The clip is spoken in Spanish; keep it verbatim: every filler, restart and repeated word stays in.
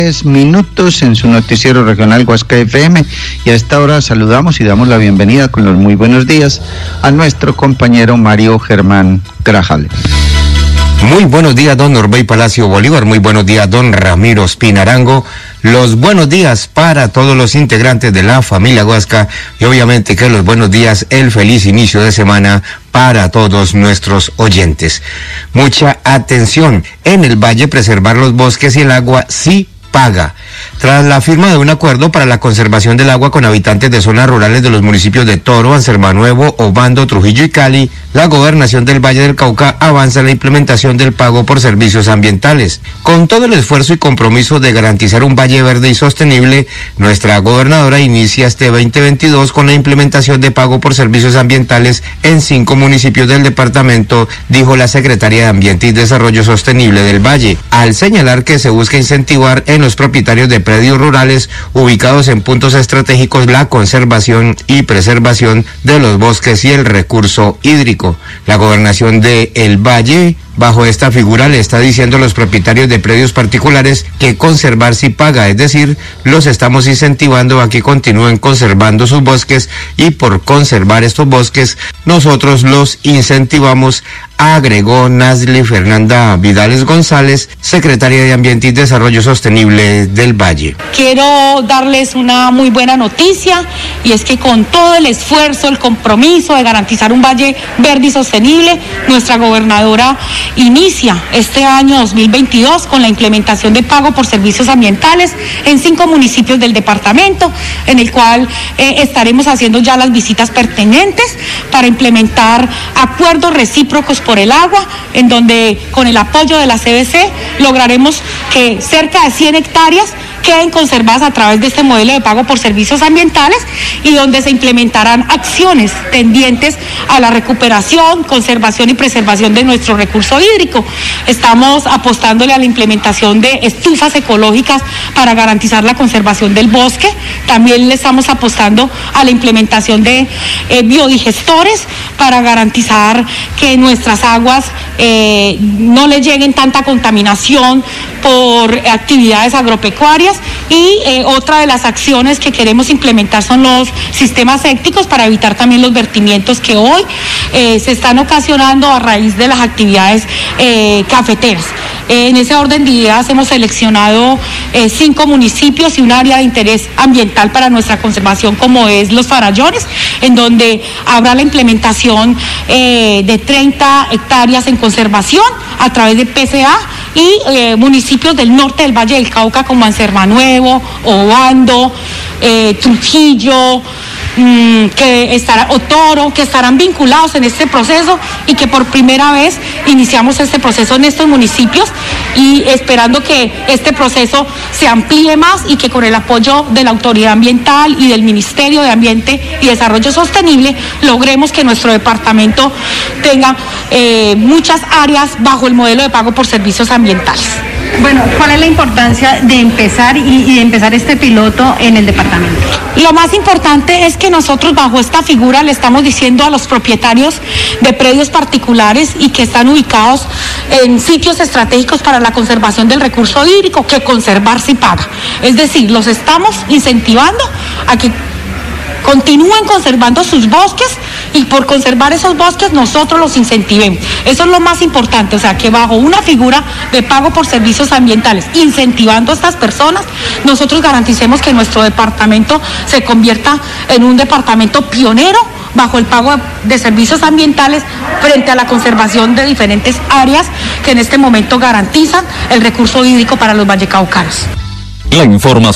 Minutos en su noticiero regional Huasca F M, y a esta hora saludamos y damos la bienvenida con los muy buenos días a nuestro compañero Mario Germán Grajales. Muy buenos días, don Norbey Palacio Bolívar. Muy buenos días, don Ramiro Espinarango. Los buenos días para todos los integrantes de la familia Huasca, y obviamente que los buenos días, el feliz inicio de semana para todos nuestros oyentes. Mucha atención, en el Valle preservar los bosques y el agua sí paga. Tras la firma de un acuerdo para la conservación del agua con habitantes de zonas rurales de los municipios de Toro, Ansermanuevo, Obando, Trujillo y Cali, la Gobernación del Valle del Cauca avanza en la implementación del pago por servicios ambientales. Con todo el esfuerzo y compromiso de garantizar un valle verde y sostenible, nuestra gobernadora inicia este veinte veintidós con la implementación de pago por servicios ambientales en cinco municipios del departamento, dijo la secretaria de Ambiente y Desarrollo Sostenible del Valle, al señalar que se busca incentivar en los propietarios de predios rurales ubicados en puntos estratégicos la conservación y preservación de los bosques y el recurso hídrico. La gobernación de El Valle, bajo esta figura, le está diciendo a los propietarios de predios particulares que conservar sí paga, es decir, los estamos incentivando a que continúen conservando sus bosques, y por conservar estos bosques nosotros los incentivamos, agregó Nazli Fernanda Vidales González, secretaria de Ambiente y Desarrollo Sostenible del Valle. Quiero darles una muy buena noticia, y es que con todo el esfuerzo, el compromiso de garantizar un valle verde y sostenible, nuestra gobernadora inicia este año dos mil veintidós con la implementación de pago por servicios ambientales en cinco municipios del departamento, en el cual eh, estaremos haciendo ya las visitas pertinentes para implementar acuerdos recíprocos por el agua, en donde con el apoyo de la C B C lograremos que cerca de cien hectáreas queden conservadas a través de este modelo de pago por servicios ambientales, y donde se implementarán acciones tendientes a la recuperación, conservación y preservación de nuestro recurso hídrico. Estamos apostándole a la implementación de estufas ecológicas para garantizar la conservación del bosque. También le estamos apostando a la implementación de eh, biodigestores para garantizar que nuestras aguas eh, no les lleguen tanta contaminación por actividades agropecuarias. Y eh, otra de las acciones que queremos implementar son los sistemas sépticos para evitar también los vertimientos que hoy eh, se están ocasionando a raíz de las actividades eh, cafeteras. Eh, en ese orden de ideas hemos seleccionado eh, cinco municipios y un área de interés ambiental para nuestra conservación, como es Los Farallones, en donde habrá la implementación eh, de treinta hectáreas en conservación a través de P C A, y eh, municipios del norte del Valle del Cauca como Ansermanuevo, Obando, eh, Trujillo, mmm, que estará, o Toro, que estarán vinculados en este proceso, y que por primera vez iniciamos este proceso en estos municipios, y esperando que este proceso se amplíe más y que con el apoyo de la Autoridad Ambiental y del Ministerio de Ambiente y Desarrollo Sostenible logremos que nuestro departamento tenga eh, muchas áreas bajo el modelo de pago por servicios ambientales. Bueno, ¿cuál es la importancia de empezar y, y de empezar este piloto en el departamento? Lo más importante es que nosotros bajo esta figura le estamos diciendo a los propietarios de predios particulares y que están ubicados en sitios estratégicos para la conservación del recurso hídrico que conservar sí paga. Es decir, los estamos incentivando a que continúen conservando sus bosques, y por conservar esos bosques nosotros los incentivemos. Eso es lo más importante, o sea, que bajo una figura de pago por servicios ambientales, incentivando a estas personas, nosotros garanticemos que nuestro departamento se convierta en un departamento pionero bajo el pago de servicios ambientales frente a la conservación de diferentes áreas que en este momento garantizan el recurso hídrico para los vallecaucanos. La información